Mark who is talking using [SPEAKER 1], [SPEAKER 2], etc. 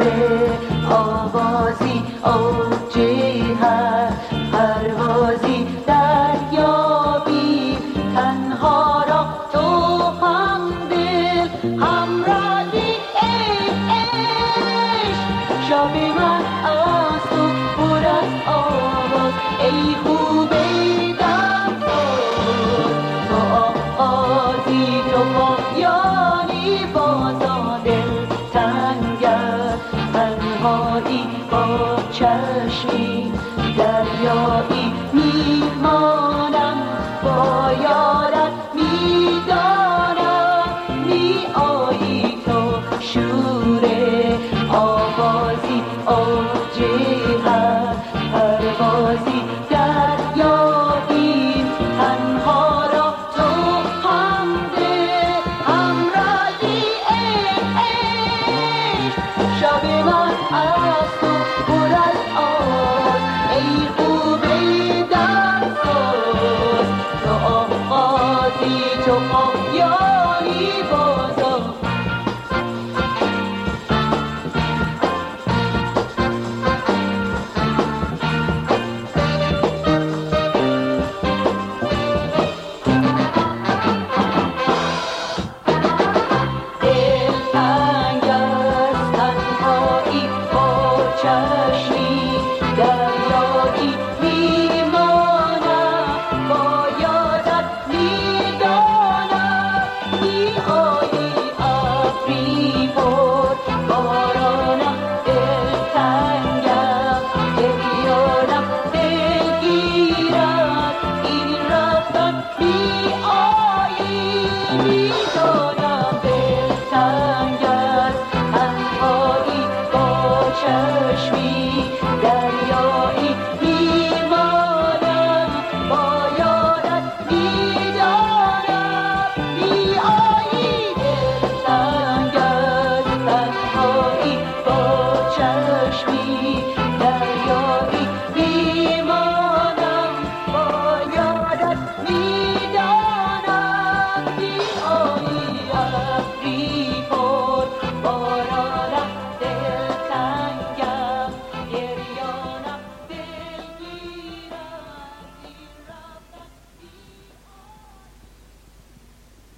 [SPEAKER 1] آوازی اوجی هست، پروازی دریابی، تنها را تو هم دل همراهی عشق. شب من از تو پر از آواز، ای خوبه دمساز، تو آغازی تو پایانی، بازا دل تنگر تنهایی با چشمی دریایی میمانم، با یارت میدانم میایی تو شوره آوازی اوجی هست، پروازی دریابی، تنها را تو هم دل همراهی عشق. شب من از تو پر از آواز، ای خوبه دمساز، تو آغازی تو پایانی، بازا دلتنگ از تنهایی با چشمی دریایی میمانم، با یادت میدانم میایی ابری برد بارانم، دلتنگم گریانم دلگیرم، این رفتن میایی میدانم دلتنگ است تنهایی با چشمی